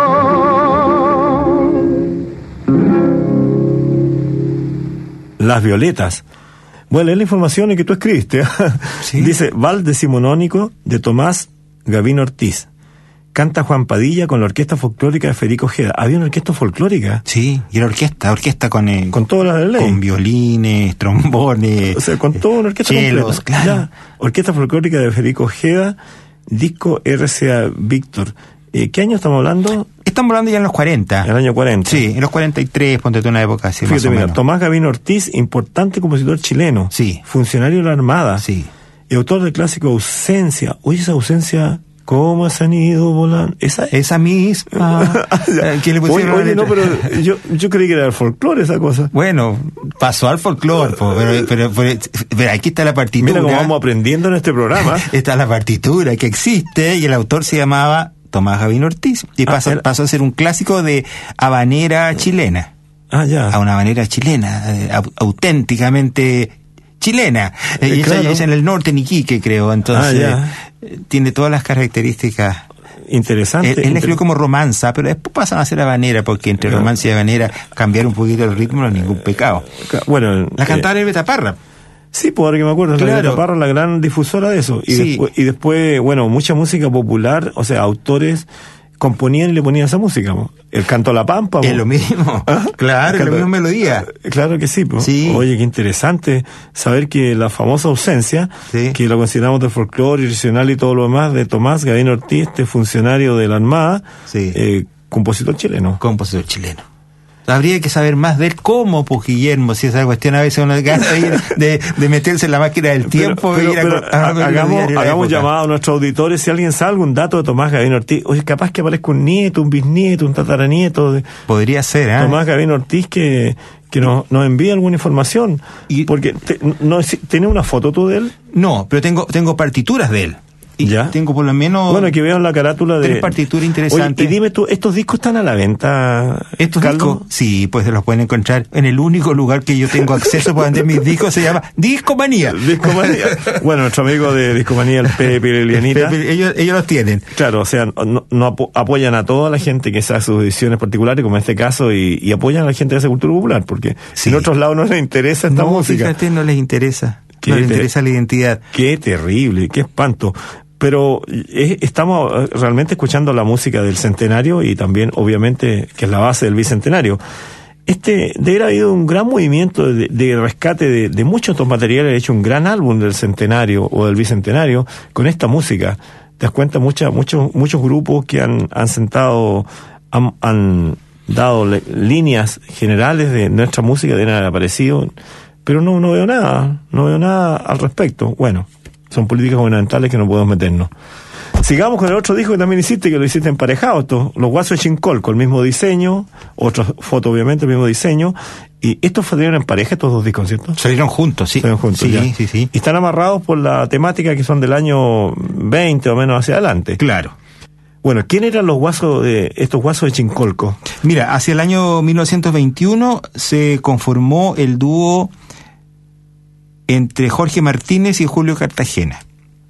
Las violetas. Bueno, es la información que tú escribiste. ¿Sí? Dice, Vals decimonónico de Tomás Gavino Ortiz. Canta Juan Padilla con la orquesta folclórica de Federico Ojeda. ¿Había una orquesta folclórica? Sí, y la orquesta, orquesta con... Eh, con todas las de ley. Con violines, trombones... O sea, con toda una orquesta chelos, completa. Claro. Ya, orquesta folclórica de Federico Ojeda, disco R C A Víctor. Eh, ¿Qué año estamos hablando? Estamos hablando ya en los cuarenta. En el año cuarenta. Sí, en los cuarenta y tres, ponte tú una época así. Fíjate, más o mira, menos. Tomás Gavino Ortiz, importante compositor chileno. Sí. Funcionario de la Armada. Sí. Y autor del clásico Ausencia. Oye, esa ausencia... ¿Cómo se han ido volando? Esa, esa misma. ¿Quién le pusieron? Oye, oye no, pero yo, yo creí que era el folclore esa cosa. Bueno, pasó al folclore, pero, pero, pero, pero aquí está la partitura. Mira cómo vamos aprendiendo en este programa. Está la partitura que existe y el autor se llamaba Tomás Gavino Ortiz y pasó, ah, era... pasó a ser un clásico de habanera chilena. Ah, ya. A una habanera chilena, eh, auténticamente chilena. Eh, y claro. esa, esa en el norte, en Iquique, creo. Entonces, ah, eh, tiene todas las características. Interesante. Él, él escribió como romanza, pero después pasan a ser habanera, porque entre claro. romanza y habanera cambiar un poquito el ritmo no es ningún pecado. Bueno, la cantaba eh, Beta Parra. Sí, por ahora que me acuerdo, claro. La Beta Parra, la gran difusora de eso. Y, sí. después, y después, bueno, mucha música popular, o sea, autores componían y le ponían esa música, ¿no? El canto a la pampa. Es lo mismo, ¿ah? Claro, es la misma melodía. Claro que sí, po. Sí. Oye, qué interesante saber que la famosa ausencia, sí. que la consideramos de folclore regional y todo lo demás, de Tomás Gavino Ortiz, este funcionario de la Armada, sí. eh, compositor chileno. Compositor chileno. Habría que saber más de él cómo, pues, Guillermo, si esa cuestión a veces uno gana de, de meterse en la máquina del tiempo. Pero, pero, y ir a, pero, a, a, hagamos, hagamos llamado a nuestros auditores, si alguien sabe algún dato de Tomás Gavino Ortiz, oye, capaz que aparezca un nieto, un bisnieto, un tataranieto de podría ser, ¿eh? Tomás Gavino Ortiz que, que nos, nos envíe alguna información. Y, porque te, no, ¿tienes una foto tú de él? No, pero tengo, tengo partituras de él. Y ya. Tengo por lo menos... Bueno, que vean la carátula de... Tres partituras interesantes. Oye, y dime tú, ¿estos discos están a la venta? ¿Estos Caldo? discos? Sí, pues se los pueden encontrar en el único lugar que yo tengo acceso para vender mis discos, se llama Discomanía. Discomanía. Bueno, nuestro amigo de Discomanía, el Pepe Elianita. Pepe, ellos, ellos los tienen. Claro, o sea, no, no apo apoyan a toda la gente que hace sus ediciones particulares, como en este caso, y, y apoyan a la gente que hace cultura popular, porque sí. En otros lados no les interesa esta no, música. Fíjate, no les interesa. No les interesa la identidad. Qué terrible, qué espanto. Pero eh, estamos realmente escuchando la música del centenario y también, obviamente, que es la base del bicentenario. Este, de haber habido un gran movimiento de, de rescate de, de muchos de estos materiales, de hecho un gran álbum del centenario o del bicentenario con esta música. Te das cuenta, mucha, muchos, muchos grupos que han, han sentado, han, han dado le, líneas generales de nuestra música, de haber aparecido, pero no, no veo nada, no veo nada al respecto. Bueno. Son políticas gubernamentales que no podemos meternos. Sigamos con el otro disco que también hiciste, que lo hiciste emparejado, esto, Los Guasos de Chincolco, el mismo diseño, otra foto obviamente, el mismo diseño, y estos salieron en pareja, estos dos discos, ¿cierto? Salieron juntos, sí. Salieron juntos, sí, ya. sí, sí. Y están amarrados por la temática que son del año veinte o menos hacia adelante. Claro. Bueno, ¿quién eran los guasos de estos Guasos de Chincolco? Mira, hacia el año mil novecientos veintiuno se conformó el dúo entre Jorge Martínez y Julio Cartagena.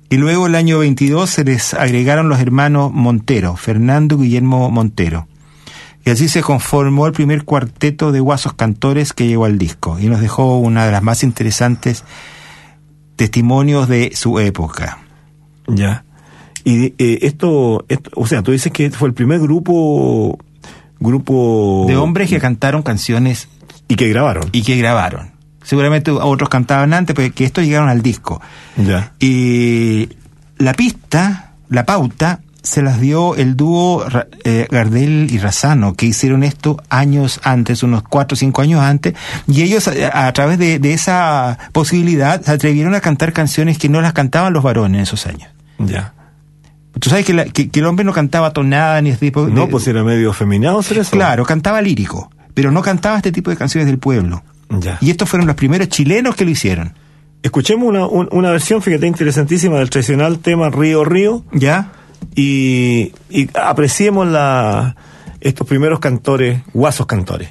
Y luego el año veintidós se les agregaron los hermanos Montero, Fernando y Guillermo Montero. Y así se conformó el primer cuarteto de guasos cantores que llegó al disco y nos dejó una de las más interesantes testimonios de su época. Ya. Y eh, esto, esto, o sea, tú dices que fue el primer grupo grupo de hombres que cantaron canciones y que grabaron. Y que grabaron. Seguramente otros cantaban antes, pero que estos llegaron al disco. Ya. Y la pista, la pauta, se las dio el dúo eh, Gardel y Razzano, que hicieron esto años antes, unos cuatro o cinco años antes, y ellos a, a través de, de esa posibilidad se atrevieron a cantar canciones que no las cantaban los varones en esos años. Ya. Tú sabes que, la, que, que el hombre no cantaba tonada ni este tipo de... No, pues era medio feminado ser eso. Claro, cantaba lírico, pero no cantaba este tipo de canciones del pueblo. Ya. Y estos fueron los primeros chilenos que lo hicieron. Escuchemos una, un, una versión, fíjate, interesantísima del tradicional tema Río Río. Ya. Y, y apreciemos la, estos primeros cantores, guasos cantores.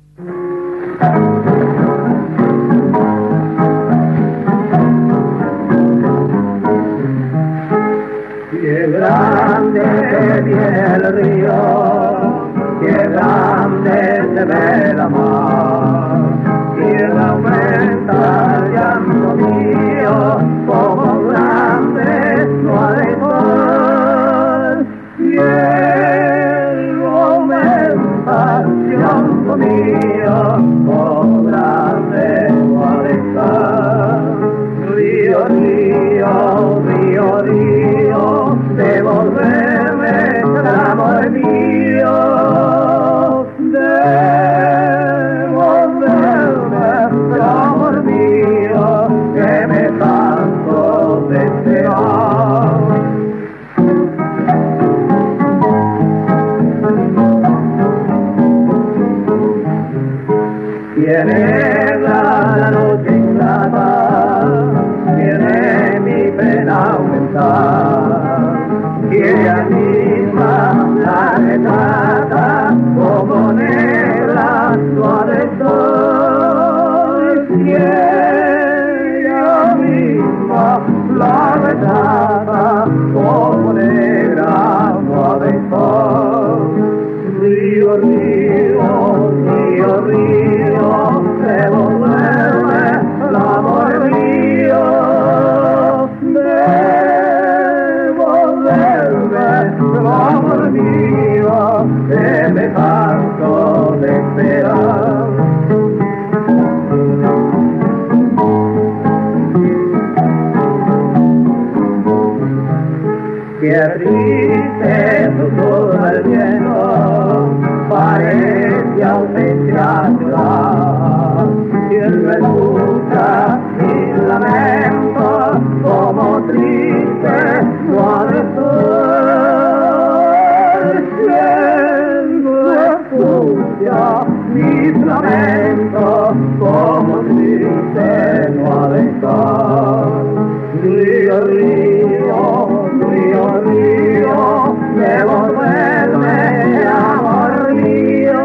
Qué grande viene el río, qué grande se ve la mar, y aumenta el llanto mío, como grande no hay mar. Y aumenta el llanto mío, como grande no hay mar. Río, río, río, río, devolverme el amor mío, devolverme el amor mío, que me canso de esperar. Tiene la noche ingrata, tiene mi pena aumentar, quiere misma la retrata, como negra suave sol, quiere misma la retrata, como negra suave sol. Río, río, río, río, devolverme el amor mío, devolverme el amor mío, que me canso de esperar. Que triste susurra el viento, parece ausencia ciudad, y él me escucha mi lamento, como triste suave sol. Y él me escucha mi lamento, como triste suave sol. Río, río, río, río, devolverme amor mío,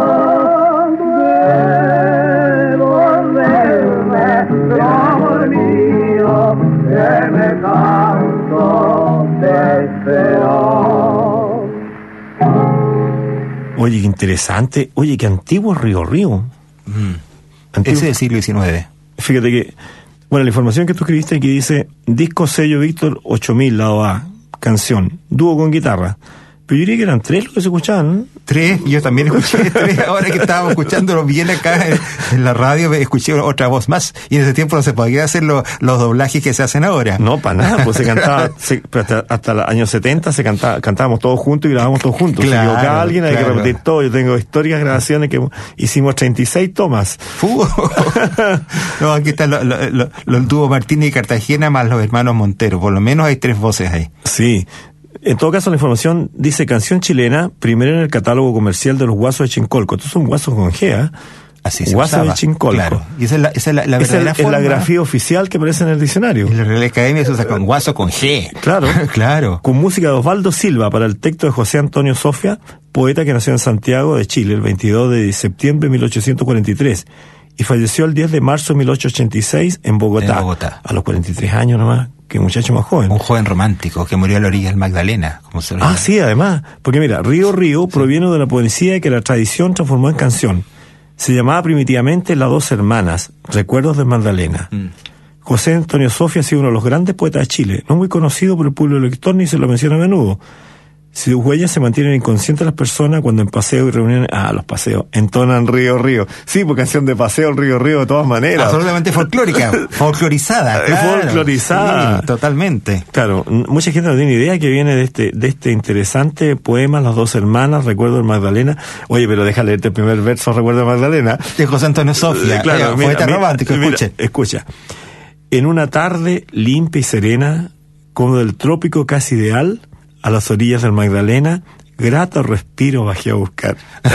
devolverme amor mío, que me canso de esperar. Oye, qué interesante. Oye, qué antiguo Río Río. Mm. Antiguo. Ese del siglo diecinueve. Fíjate que, bueno, la información que tú escribiste aquí dice disco sello Víctor ocho mil, lado A, canción, dúo con guitarra. Pero yo diría que eran tres los que se escuchaban, ¿no? Tres, yo también escuché tres, ahora que estábamos escuchándolo bien acá en, en la radio, escuché otra voz más, y en ese tiempo no se podía hacer lo, los doblajes que se hacen ahora. No, para nada, pues se cantaba, se, hasta, hasta los años setenta se cantaba, cantábamos todos juntos y grabábamos todos juntos. Claro, si equivocaba alguien, hay claro. que repetir todo. Yo tengo historias, grabaciones que hicimos treinta y seis tomas. Fu. No, aquí está lo, lo, lo, lo, el dúo Martínez y Cartagena más los hermanos Montero, por lo menos hay tres voces ahí. Sí. En todo caso, la información dice canción chilena, primero en el catálogo comercial de los guasos de Chincolco. Estos son guasos con G, ¿eh? Así se guasos usaba. de Chincolco. Claro. Y esa es la, esa es la, la esa verdadera es, forma. es la grafía oficial que aparece en el diccionario. En la Real Academia se usa con guaso con G. Claro. Claro. Con música de Osvaldo Silva para el texto de José Antonio Sofia, poeta que nació en Santiago de Chile el veintidós de septiembre de mil ochocientos cuarenta y tres y falleció el diez de marzo de mil ochocientos ochenta y seis en Bogotá. En Bogotá. A los cuarenta y tres años nomás. que muchacho más joven. Un joven romántico que murió a la orilla del Magdalena, como se lo Ah, llama. sí, además, porque mira, Río Río sí. proviene de la poesía que la tradición transformó en canción. Se llamaba primitivamente Las Dos Hermanas, Recuerdos de Magdalena. Mm. José Antonio Sofia ha sido uno de los grandes poetas de Chile, no muy conocido por el público lector ni se lo menciona a menudo. Sus huellas se mantienen inconscientes de las personas cuando en paseo y reuniones, ah, los paseos, entonan Río Río. Sí, pues canción de paseo, Río Río de todas maneras. Absolutamente folclórica, folclorizada. Claro, folclorizada. Sí, totalmente. Claro, mucha gente no tiene idea que viene de este de este interesante poema, Las Dos Hermanas, Recuerdo de Magdalena. Oye, pero deja leerte el primer verso, Recuerdo de Magdalena. De José Antonio Sofia, claro, eh, mira, poeta mira, romántico, escuche. Mira, escucha. En una tarde limpia y serena, como del trópico casi ideal, a las orillas del Magdalena, grato respiro bajé a buscar.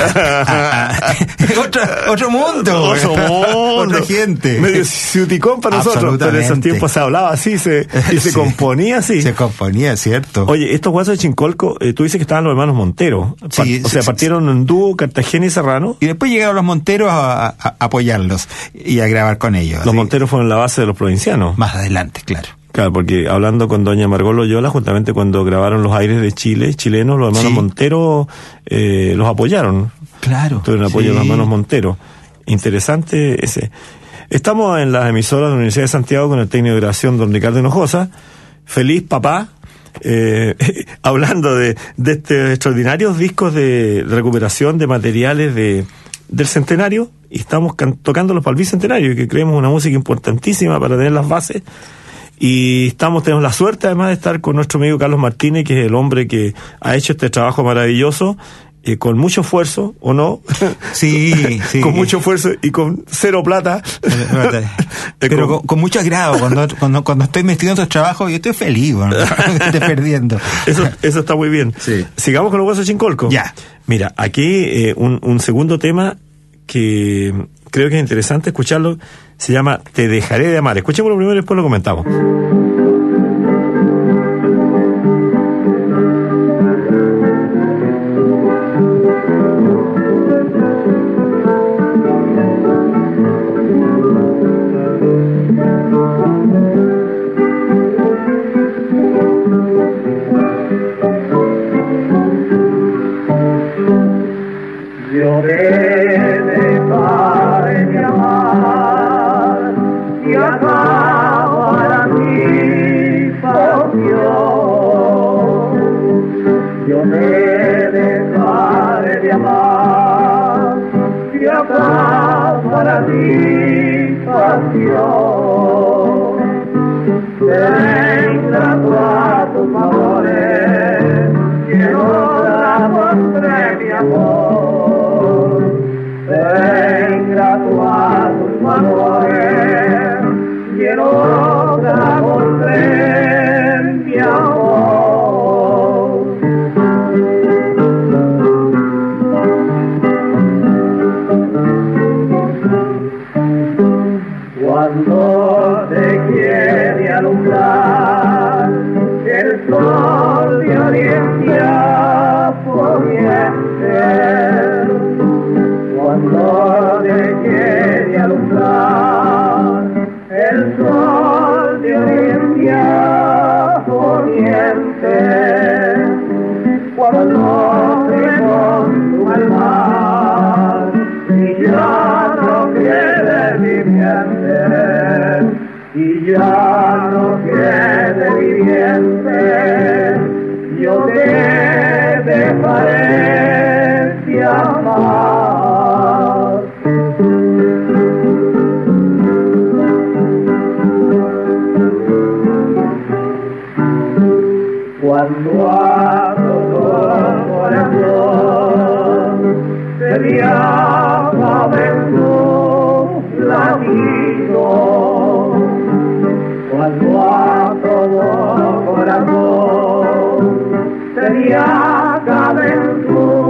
otro, otro mundo. Otro mundo. Otra gente. Medio ciuticón para nosotros, pero en esos tiempos se hablaba así se, y se sí. componía así. Se componía, cierto. Oye, estos guasos de Chincolco, eh, tú dices que estaban los hermanos Montero. Sí, o sea, sí, partieron sí. en dúo Cartagena y Serrano. Y después llegaron los Monteros a, a, a apoyarlos y a grabar con ellos. Los así. Monteros fueron la base de los provincianos. Más adelante, claro. Claro, porque hablando con doña Margot Loyola, justamente cuando grabaron Los Aires de Chile, chilenos, los hermanos sí. Montero eh, los apoyaron. Claro. Tuvieron apoyo sí. de los hermanos Montero. Interesante ese. Estamos en las emisoras de la Universidad de Santiago con el técnico de grabación don Ricardo Hinojosa. Feliz papá. Eh, hablando de, de estos extraordinarios discos de, de recuperación de materiales de del centenario, y estamos can- tocándolos para el bicentenario, que creemos una música importantísima para tener las bases. Y estamos, tenemos la suerte además de estar con nuestro amigo Carlos Martínez, que es el hombre que ha hecho este trabajo maravilloso, eh, con mucho esfuerzo, ¿o no? Sí, sí. Con mucho esfuerzo y con cero plata. Pero con, con mucho agrado. Cuando, cuando, cuando estoy metido en otros trabajos, yo estoy feliz, bueno, estoy perdiendo. Eso, eso está muy bien. Sí. Sigamos con los huesos de Chincolco. Ya. Mira, aquí eh, un, un segundo tema que creo que es interesante escucharlo. Se llama Te dejaré de amar. Escuchémoslo primero y después lo comentamos. Yo te dejaré de amar y acabará mi pasión. Yo te dejaré de amar y acabará mi pasión. Venga a tus favores, lleno la pondré mi amor. Venga a tus favores, lleno la pondré mi amor. Cuando te quiere alumbrar el sol de oriente a poniente, cuando te quiere alumbrar el sol de oriente a poniente, cuando te conduzca al mar y ya no quede viviente, y ya no quede viviente, yo te dejaré de amar. Cuando a todo corazón se me acabe tu latido, cuando a todo corazón se me acabe tu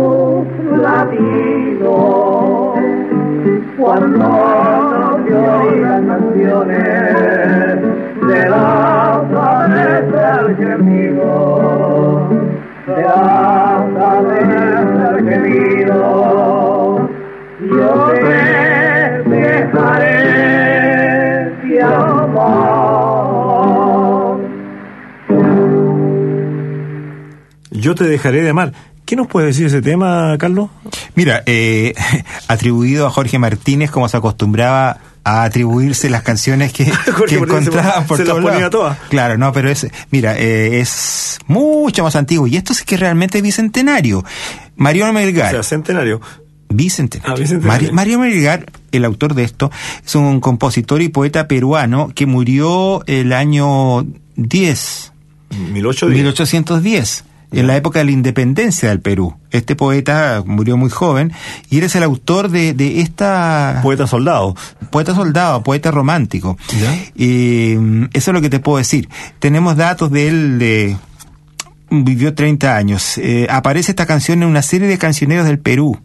Yo te dejaré de amar. ¿Qué nos puede decir ese tema, Carlos? Mira, eh, atribuido a Jorge Martínez, como se acostumbraba a atribuirse las canciones que, que encontraban por se todos las ponía lados. Todas. Claro, no, pero es, mira, eh, es mucho más antiguo, y esto sí que realmente es bicentenario. Mariano Melgar. O sea, centenario. Bicentenario. Ah, bicentenario. Mari- Mario Melgar, el autor de esto, es un compositor y poeta peruano que murió el año diez. mil ochocientos diez. mil ochocientos diez, en la época de la independencia del Perú. Este poeta murió muy joven y eres el autor de, de esta... Poeta soldado. Poeta soldado, poeta romántico. ¿Ya? Y eso es lo que te puedo decir. Tenemos datos de él de... Vivió treinta años. Eh, aparece esta canción en una serie de cancioneros del Perú.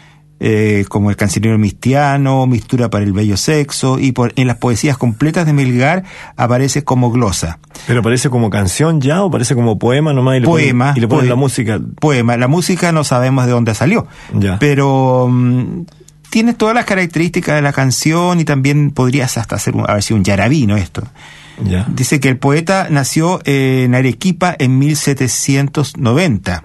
Eh, como el cancionero Mistiano, Mistura para el Bello Sexo, y por, en las poesías completas de Melgar aparece como glosa. ¿Pero parece como canción ya o parece como poema nomás y le Poema. ponen, y le ponen poe- la música? Poema. La música no sabemos de dónde salió. Ya. Pero um, tiene todas las características de la canción y también podrías hasta hacer un, haber sido un yarabí, ¿no? Esto. Ya. Dice que el poeta nació en Arequipa en mil setecientos noventa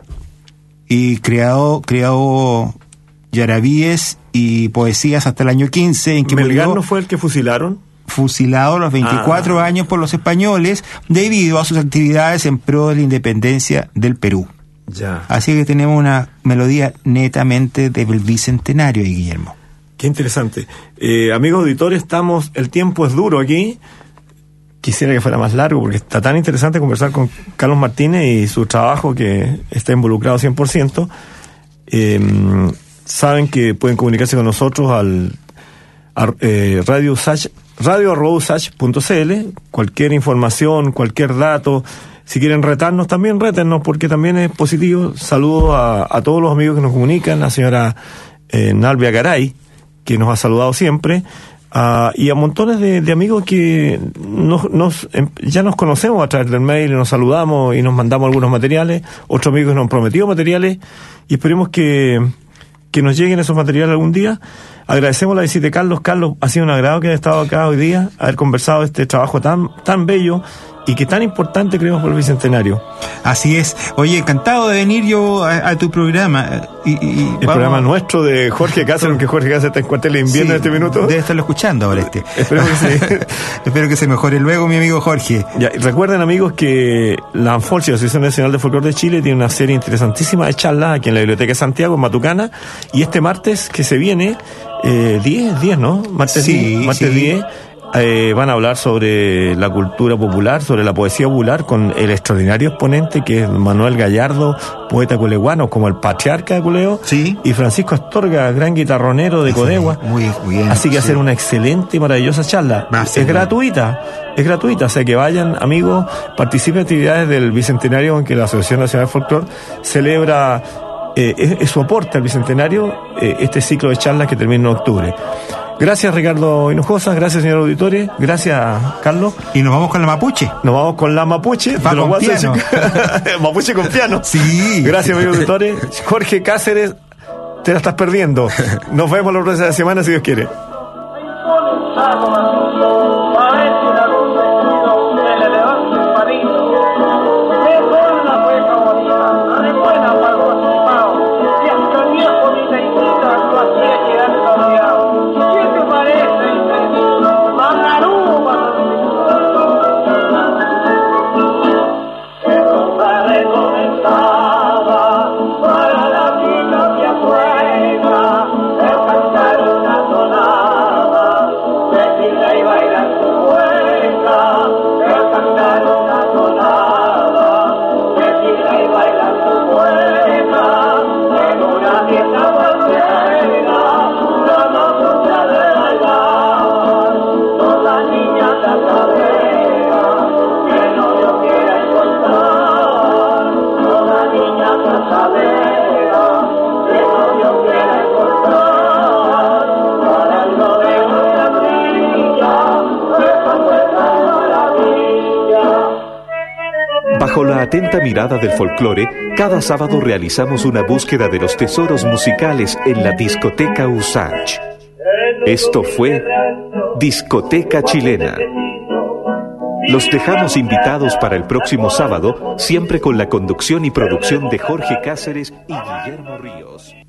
y creado, creado yarabíes y poesías hasta el año quince, en que ¿Melgar murió no fue el que fusilaron? fusilado a los veinticuatro Ah. años por los españoles debido a sus actividades en pro de la independencia del Perú. Ya. Así que tenemos una melodía netamente del bicentenario, y Guillermo. Qué interesante. Eh, amigos auditores, estamos, el tiempo es duro aquí. Quisiera que fuera más largo porque está tan interesante conversar con Carlos Martínez y su trabajo, que está involucrado cien por ciento. Eh, saben que pueden comunicarse con nosotros al a, eh, radio usach, radio arroba usach punto c l. Cualquier información, cualquier dato. Si quieren retarnos, también rétennos, porque también es positivo. Saludos a, a todos los amigos que nos comunican, la señora eh, Nalvia Garay, que nos ha saludado siempre, uh, y a montones de, de amigos que nos, nos, em, ya nos conocemos a través del mail, y nos saludamos y nos mandamos algunos materiales, otros amigos que nos han prometido materiales, y esperemos que, que nos lleguen esos materiales algún día. Agradecemos la visita de Carlos. Carlos, ha sido un agrado que haya estado acá hoy día, haber conversado de este trabajo tan, tan bello y que tan importante creemos por el Bicentenario. Así es. Oye, encantado de venir yo a, a tu programa. Y, y, El vamos- programa nuestro de Jorge Cáceres, aunque Jorge Cáceres está en cuartel de invierno Sí, en este minuto. debe estarlo escuchando ahora este. Esperemos que sí. Espero que se mejore luego, mi amigo Jorge. Ya, y recuerden, amigos, que la ANFOLCHI, la Asociación Nacional de Folclore de Chile, tiene una serie interesantísima de charlas aquí en la Biblioteca de Santiago, en Matucana, y este martes que se viene, eh, diez, diez, ¿no? Martes Sí, diez, martes sí. diez, eh, van a hablar sobre la cultura popular, sobre la poesía popular, con el extraordinario exponente que es Manuel Gallardo, poeta culeguano, como el patriarca de Culeo, Sí. y Francisco Astorga, gran guitarronero de Codegua. Muy bien. Así que sí. hacer una excelente y maravillosa charla. Va a ser Es gratuita, es gratuita, o sea que vayan, amigos, participen en actividades del Bicentenario en que la Asociación Nacional de Folclore celebra, eh, es, es su aporte al Bicentenario, eh, este ciclo de charlas que termina en octubre. Gracias, Ricardo Hinojosa, gracias, señor auditores, gracias, Carlos. Y nos vamos con la mapuche. Nos vamos con la Mapuche. Va de los con Guasos de piano. Chica- Mapuche con piano. Sí. Gracias, amigos auditores. Jorge Cáceres, te la estás perdiendo. Nos vemos la próxima semana, si Dios quiere. Para la vida que afuera, el cantar una tonada, decirle y bailar su cueca, el cantar una tonada, decirle y bailar su cueca, en una fiesta cualquiera, la mapucha de bailar, son las niñas casaderas, que no Dios quiera encontrar, son las niñas casaderas, que no Dios quiera encontrar, para el rodeo de la brilla, esa fue la maravilla. Bajo la atenta mirada del folclore, cada sábado realizamos una búsqueda de los tesoros musicales en la discoteca Usach. Esto fue Discoteca Chilena. Los dejamos invitados para el próximo sábado, siempre con la conducción y producción de Jorge Cáceres y Guillermo Ríos.